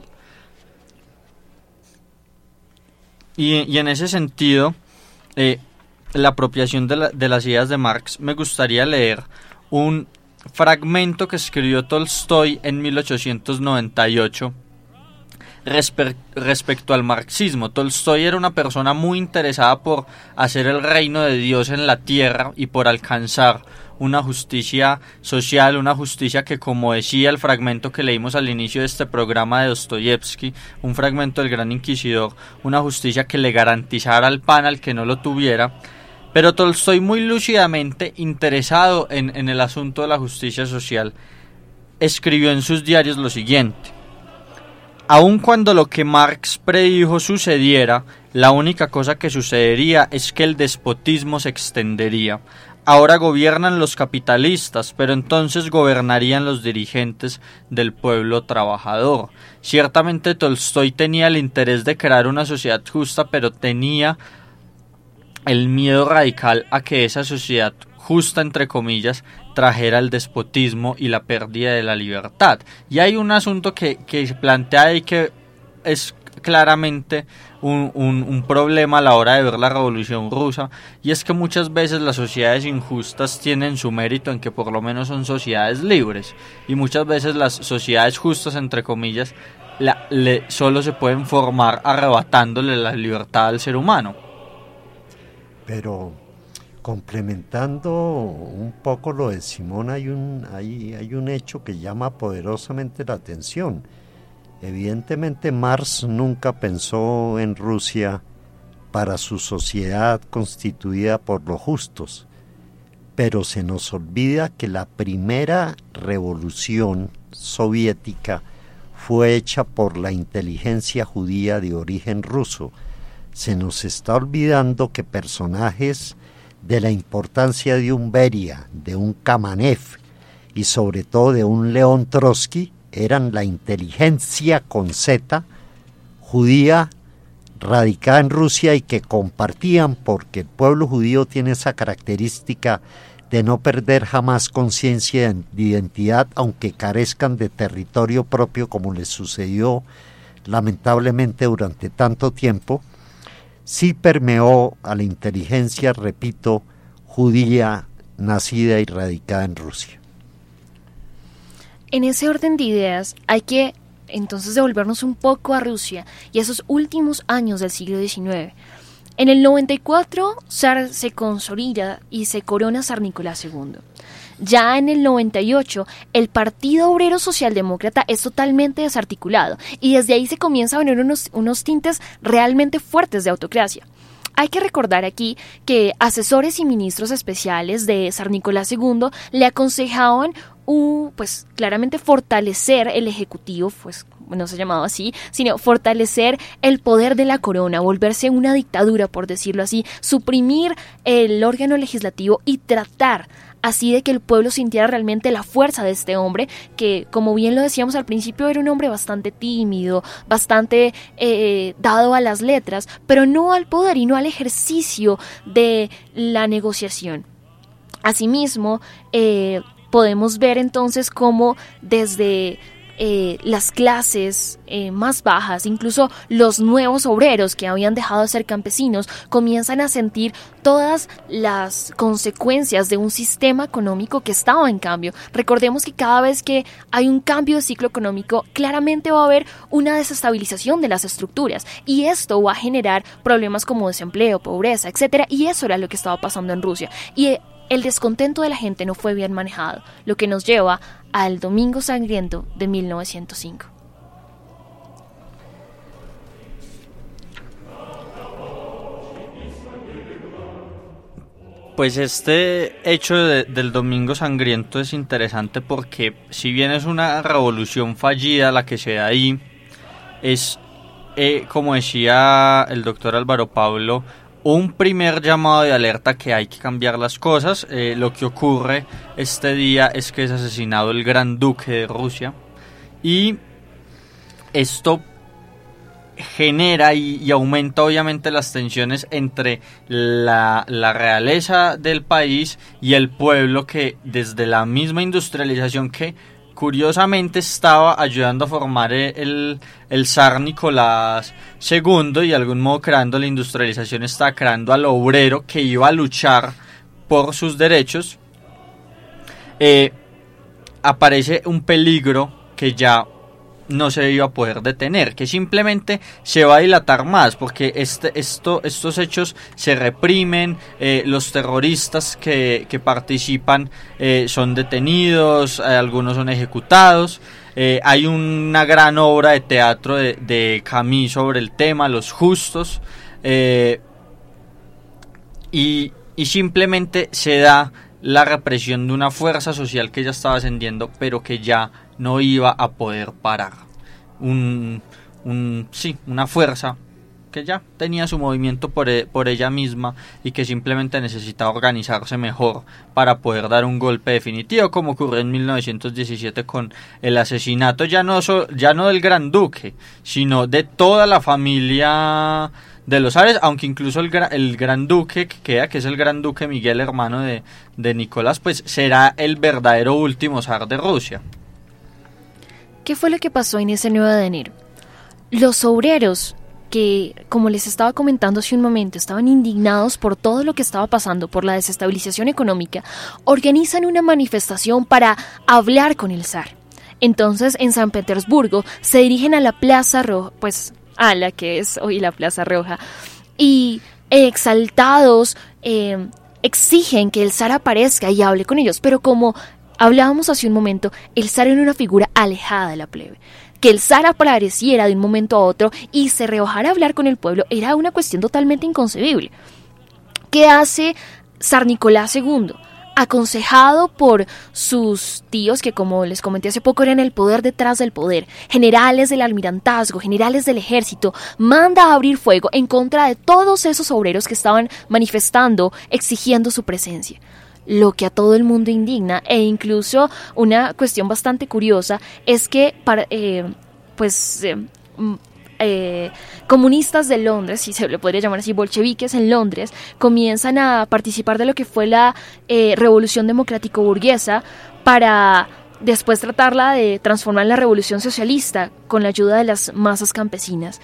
Y, y en ese sentido, eh, la apropiación de, la, de las ideas de Marx, me gustaría leer un fragmento que escribió Tolstoy en mil ochocientos noventa y ocho respe- respecto al marxismo. Tolstoy era una persona muy interesada por hacer el reino de Dios en la tierra y por alcanzar una justicia social, una justicia que, como decía el fragmento que leímos al inicio de este programa de Dostoyevsky, un fragmento del Gran Inquisidor, una justicia que le garantizara el pan al que no lo tuviera. Pero Tolstoy, muy lúcidamente interesado en, en el asunto de la justicia social, escribió en sus diarios lo siguiente: aun cuando lo que Marx predijo sucediera, la única cosa que sucedería es que el despotismo se extendería. Ahora gobiernan los capitalistas, pero entonces gobernarían los dirigentes del pueblo trabajador. Ciertamente Tolstoy tenía el interés de crear una sociedad justa, pero tenía el miedo radical a que esa sociedad justa, entre comillas, trajera el despotismo y la pérdida de la libertad. Y hay un asunto que, que se plantea ahí que es claramente un, un, un problema a la hora de ver la Revolución Rusa, y es que muchas veces las sociedades injustas tienen su mérito en que por lo menos son sociedades libres, y muchas veces las sociedades justas, entre comillas, la, le, solo se pueden formar arrebatándole la libertad al ser humano. Pero complementando un poco lo de Simón, hay un, hay, hay un hecho que llama poderosamente la atención. Evidentemente Marx nunca pensó en Rusia para su sociedad constituida por los justos, pero se nos olvida que la primera revolución soviética fue hecha por la inteligencia judía de origen ruso. Se nos está olvidando que personajes de la importancia de un Beria, de un Kamenev y sobre todo de un León Trotsky eran la inteligencia con Z judía radicada en Rusia y que compartían, porque el pueblo judío tiene esa característica de no perder jamás conciencia de identidad, aunque carezcan de territorio propio, como les sucedió lamentablemente durante tanto tiempo. Sí permeó a la inteligencia, repito, judía nacida y radicada en Rusia. En ese orden de ideas hay que entonces devolvernos un poco a Rusia y a esos últimos años del siglo diecinueve. En el noventa y cuatro, Zar se consolida y se corona Zar Nicolás segundo. Ya en el noventa y ocho, el Partido Obrero Socialdemócrata es totalmente desarticulado y desde ahí se comienza a venir unos, unos tintes realmente fuertes de autocracia. Hay que recordar aquí que asesores y ministros especiales de Zar Nicolás segundo le aconsejaban uh, pues claramente fortalecer el ejecutivo, pues no se llamaba así, sino fortalecer el poder de la corona, volverse una dictadura, por decirlo así, suprimir el órgano legislativo y tratar así de que el pueblo sintiera realmente la fuerza de este hombre, que como bien lo decíamos al principio era un hombre bastante tímido, bastante eh, dado a las letras, pero no al poder y no al ejercicio de la negociación. Asimismo, eh, podemos ver entonces cómo desde eh, las clases eh, más bajas, incluso los nuevos obreros que habían dejado de ser campesinos, comienzan a sentir todas las consecuencias de un sistema económico que estaba en cambio. Recordemos que cada vez que hay un cambio de ciclo económico, claramente va a haber una desestabilización de las estructuras y esto va a generar problemas como desempleo, pobreza, etcétera, y eso era lo que estaba pasando en Rusia. Y el descontento de la gente no fue bien manejado, lo que nos lleva al Domingo Sangriento de mil novecientos cinco. Pues este hecho de, del Domingo Sangriento es interesante porque si bien es una revolución fallida la que se da ahí, es, eh, como decía el doctor Álvaro Pablo, un primer llamado de alerta que hay que cambiar las cosas. Eh, lo que ocurre este día es que es asesinado el Gran Duque de Rusia y esto genera y, y aumenta obviamente las tensiones entre la, la realeza del país y el pueblo, que desde la misma industrialización que curiosamente estaba ayudando a formar el, el zar Nicolás segundo y de algún modo creando la industrialización, está creando al obrero que iba a luchar por sus derechos, eh, aparece un peligro que ya no se iba a poder detener, que simplemente se va a dilatar más, porque este, esto, estos hechos se reprimen, eh, los terroristas que, que participan eh, son detenidos, eh, algunos son ejecutados, eh, hay una gran obra de teatro de, de Camus sobre el tema, Los Justos, eh, y, y simplemente se da la represión de una fuerza social que ya estaba ascendiendo, pero que ya no iba a poder parar. Un, un, sí, una fuerza que ya tenía su movimiento por, por ella misma y que simplemente necesitaba organizarse mejor para poder dar un golpe definitivo, como ocurrió en mil novecientos diecisiete con el asesinato ya no, so, ya no del Gran Duque, sino de toda la familia de los zares, aunque incluso el, el Gran Duque que queda, que es el Gran Duque Miguel, hermano de, de Nicolás, pues será el verdadero último zar de Rusia. ¿Qué fue lo que pasó en ese nueve de enero? Los obreros, que como les estaba comentando hace un momento, estaban indignados por todo lo que estaba pasando, por la desestabilización económica, organizan una manifestación para hablar con el zar. Entonces, en San Petersburgo, se dirigen a la Plaza Roja, pues a la que es hoy la Plaza Roja, y exaltados eh, exigen que el zar aparezca y hable con ellos, pero como hablábamos hace un momento, el zar era una figura alejada de la plebe. Que el zar apareciera de un momento a otro y se rebajara a hablar con el pueblo era una cuestión totalmente inconcebible. ¿Qué hace zar Nicolás segundo? Aconsejado por sus tíos, que como les comenté hace poco eran el poder detrás del poder, generales del almirantazgo, generales del ejército, manda a abrir fuego en contra de todos esos obreros que estaban manifestando, exigiendo su presencia. Lo que a todo el mundo indigna, e incluso una cuestión bastante curiosa es que para, eh, pues eh, eh, comunistas de Londres, si se le podría llamar así, bolcheviques en Londres, comienzan a participar de lo que fue la eh, revolución democrático burguesa para después tratarla de transformar en la revolución socialista con la ayuda de las masas campesinas.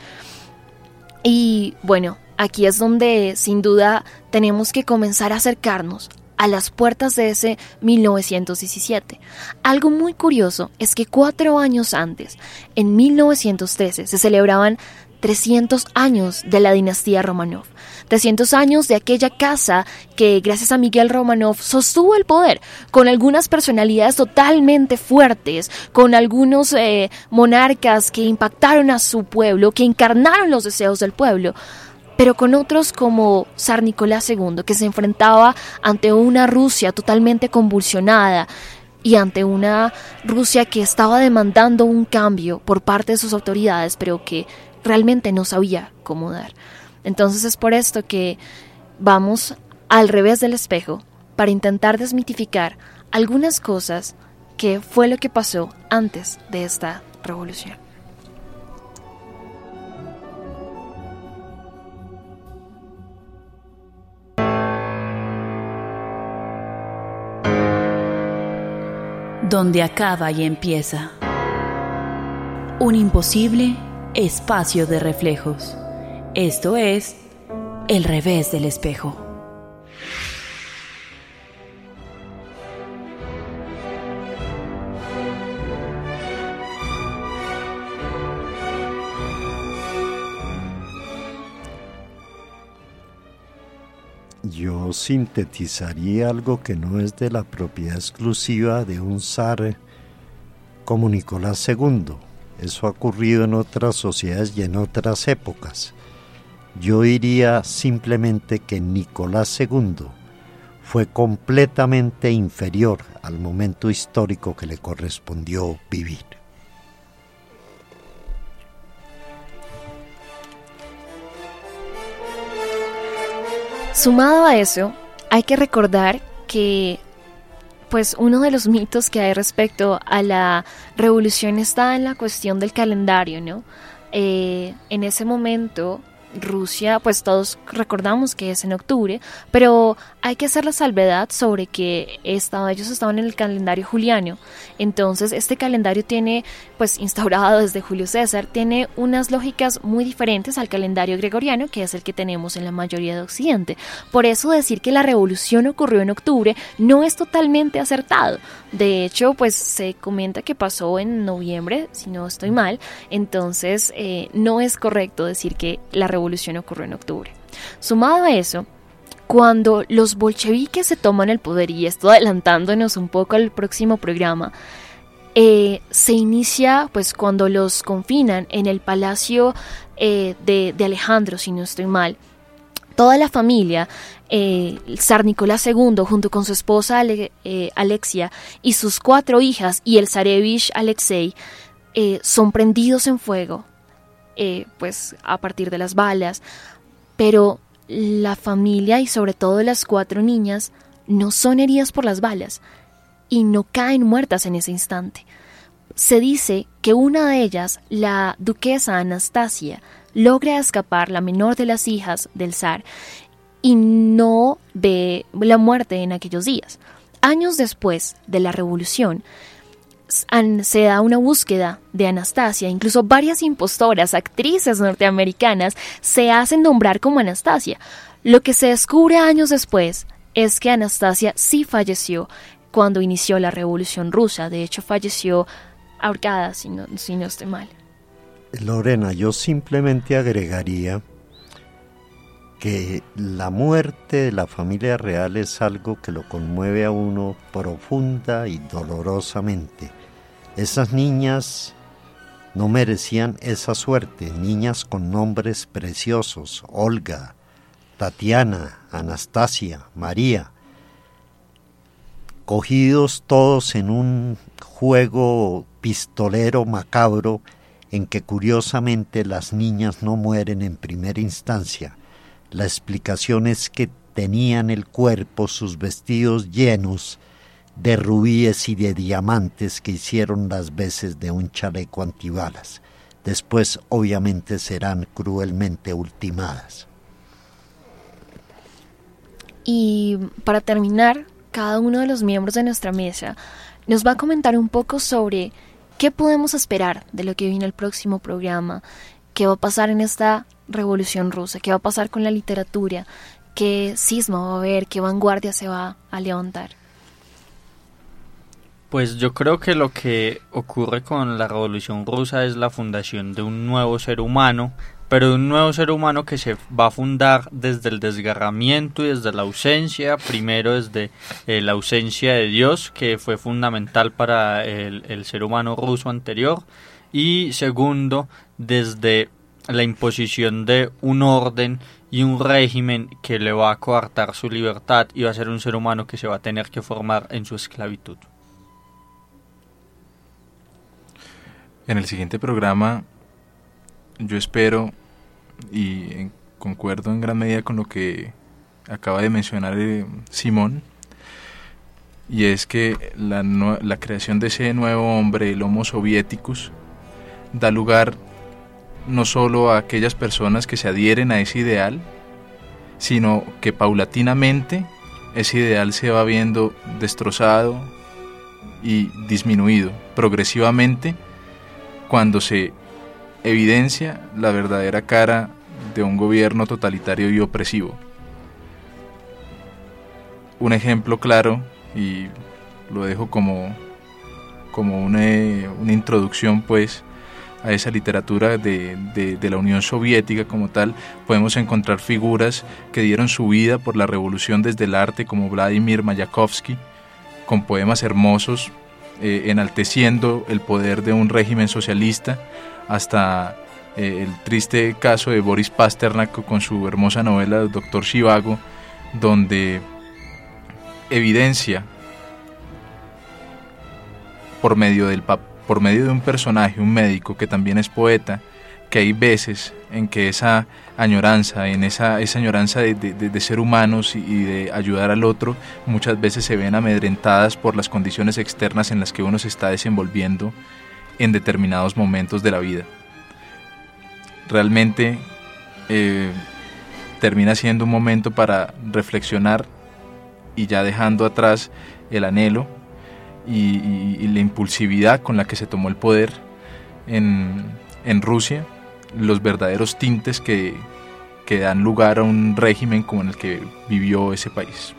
Y bueno, aquí es donde sin duda tenemos que comenzar a acercarnos a las puertas de ese mil novecientos diecisiete. Algo muy curioso es que cuatro años antes, en mil novecientos trece, se celebraban trescientos años de la dinastía Romanov. trescientos años de aquella casa que, gracias a Miguel Romanov, sostuvo el poder, con algunas personalidades totalmente fuertes, con algunos eh, monarcas que impactaron a su pueblo, que encarnaron los deseos del pueblo, pero con otros como zar Nicolás segundo, que se enfrentaba ante una Rusia totalmente convulsionada y ante una Rusia que estaba demandando un cambio por parte de sus autoridades, pero que realmente no sabía cómo dar. Entonces es por esto que vamos al revés del espejo para intentar desmitificar algunas cosas que fue lo que pasó antes de esta revolución. Donde acaba y empieza. Un imposible espacio de reflejos. Esto es el revés del espejo. Yo sintetizaría algo que no es de la propiedad exclusiva de un zar como Nicolás segundo. Eso ha ocurrido en otras sociedades y en otras épocas. Yo diría simplemente que Nicolás segundo fue completamente inferior al momento histórico que le correspondió vivir. Sumado a eso, hay que recordar que pues uno de los mitos que hay respecto a la revolución está en la cuestión del calendario, ¿no? Eh, en ese momento Rusia, pues todos recordamos que es en octubre, pero hay que hacer la salvedad sobre que estaba, ellos estaban en el calendario juliano. Entonces este calendario tiene, pues instaurado desde Julio César, tiene unas lógicas muy diferentes al calendario gregoriano, que es el que tenemos en la mayoría de Occidente. Por eso decir que la revolución ocurrió en octubre no es totalmente acertado. De hecho, pues se comenta que pasó en noviembre, si no estoy mal. Entonces eh, no es correcto decir que la revolución ocurrió en octubre. Sumado a eso, cuando los bolcheviques se toman el poder, y esto adelantándonos un poco al próximo programa, eh, se inicia pues cuando los confinan en el palacio eh, de, de Alejandro, si no estoy mal. Toda la familia, eh, el zar Nicolás segundo, junto con su esposa Ale, eh, Alexia y sus cuatro hijas y el zarevich Alexei, eh, son prendidos en fuego, eh, pues a partir de las balas. Pero la familia y sobre todo las cuatro niñas no son heridas por las balas y no caen muertas en ese instante. Se dice que una de ellas, la duquesa Anastasia, logra escapar, la menor de las hijas del zar, y no ve la muerte en aquellos días. Años después de la revolución, se da una búsqueda de Anastasia, incluso varias impostoras, actrices norteamericanas, se hacen nombrar como Anastasia. Lo que se descubre años después es que Anastasia sí falleció cuando inició la Revolución Rusa. De hecho, falleció ahorcada, si no, si no estoy mal. Lorena, yo simplemente agregaría que la muerte de la familia real es algo que lo conmueve a uno profunda y dolorosamente. Esas niñas no merecían esa suerte, niñas con nombres preciosos: Olga, Tatiana, Anastasia, María, cogidos todos en un juego pistolero macabro en que curiosamente las niñas no mueren en primera instancia. La explicación es que tenían el cuerpo, sus vestidos llenos de rubíes y de diamantes que hicieron las veces de un chaleco antibalas. Después, obviamente, serán cruelmente ultimadas. Y para terminar, cada uno de los miembros de nuestra mesa nos va a comentar un poco sobre qué podemos esperar de lo que viene el próximo programa, qué va a pasar en esta revolución rusa, qué va a pasar con la literatura, qué cisma va a haber, qué vanguardia se va a levantar. Pues yo creo que lo que ocurre con la Revolución Rusa es la fundación de un nuevo ser humano, pero de un nuevo ser humano que se va a fundar desde el desgarramiento y desde la ausencia, primero desde eh, la ausencia de Dios, que fue fundamental para el, el ser humano ruso anterior, y segundo, desde la imposición de un orden y un régimen que le va a coartar su libertad y va a ser un ser humano que se va a tener que formar en su esclavitud. En el siguiente programa yo espero y en, concuerdo en gran medida con lo que acaba de mencionar eh, Simón, y es que la, la creación de ese nuevo hombre, el Homo Sovieticus, da lugar no solo a aquellas personas que se adhieren a ese ideal, sino que paulatinamente ese ideal se va viendo destrozado y disminuido progresivamente cuando se evidencia la verdadera cara de un gobierno totalitario y opresivo. Un ejemplo claro, y lo dejo como, como una, una introducción pues a esa literatura de, de, de la Unión Soviética como tal, podemos encontrar figuras que dieron su vida por la revolución desde el arte, como Vladimir Mayakovsky, con poemas hermosos, eh, enalteciendo el poder de un régimen socialista, hasta eh, el triste caso de Boris Pasternak con su hermosa novela Doctor Zhivago, donde evidencia por medio del por medio de un personaje, un médico que también es poeta, que hay veces en que esa añoranza, en esa, esa añoranza de, de, de ser humanos y de ayudar al otro, muchas veces se ven amedrentadas por las condiciones externas en las que uno se está desenvolviendo en determinados momentos de la vida. Realmente eh, termina siendo un momento para reflexionar, y ya dejando atrás el anhelo y, y, y la impulsividad con la que se tomó el poder en, en Rusia, los verdaderos tintes que, que dan lugar a un régimen como en el que vivió ese país.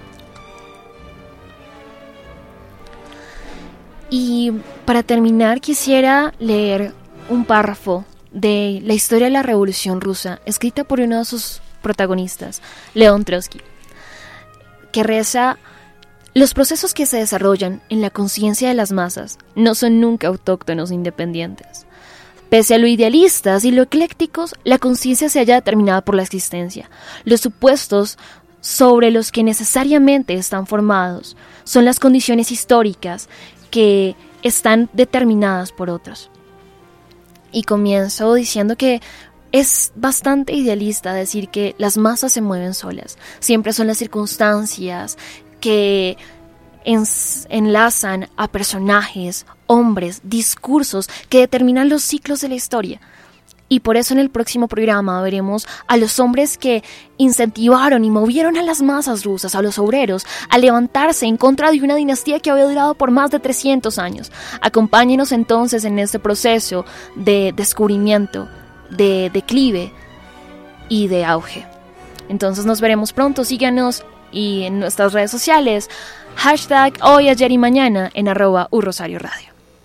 Y para terminar quisiera leer un párrafo de la historia de la Revolución Rusa, escrita por uno de sus protagonistas, León Trotsky, que reza: los procesos que se desarrollan en la conciencia de las masas no son nunca autóctonos e independientes. Pese a lo idealistas y lo eclécticos, la conciencia se halla determinada por la existencia. Los supuestos sobre los que necesariamente están formados son las condiciones históricas que están determinadas por otros. Y comienzo diciendo que es bastante idealista decir que las masas se mueven solas. Siempre son las circunstancias que en, enlazan a personajes, hombres, discursos que determinan los ciclos de la historia. Y por eso en el próximo programa veremos a los hombres que incentivaron y movieron a las masas rusas, a los obreros, a levantarse en contra de una dinastía que había durado por más de trescientos años. Acompáñenos entonces en este proceso de descubrimiento, de declive y de auge. Entonces nos veremos pronto, síganos y en nuestras redes sociales, hashtag hoy, ayer y mañana en arroba U Rosario Radio.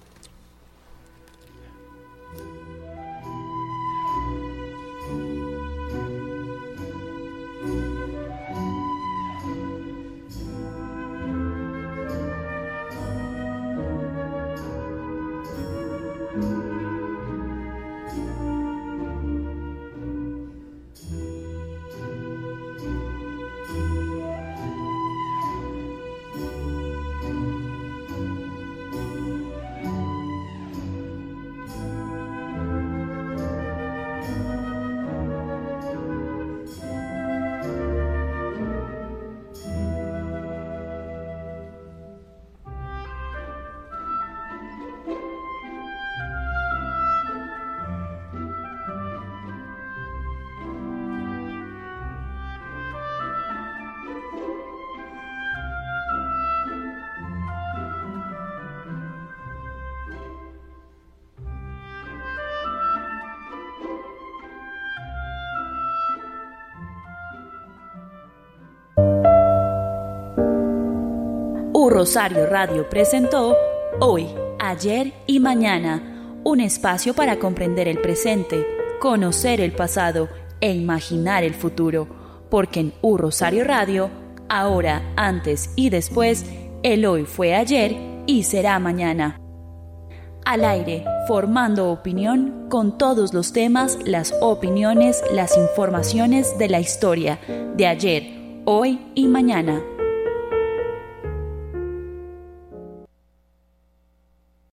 U Rosario Radio presentó Hoy, Ayer y Mañana, un espacio para comprender el presente, conocer el pasado e imaginar el futuro, porque en U Rosario Radio, ahora, antes y después, el hoy fue ayer y será mañana. Al aire, formando opinión con todos los temas, las opiniones, las informaciones de la historia, de ayer, hoy y mañana.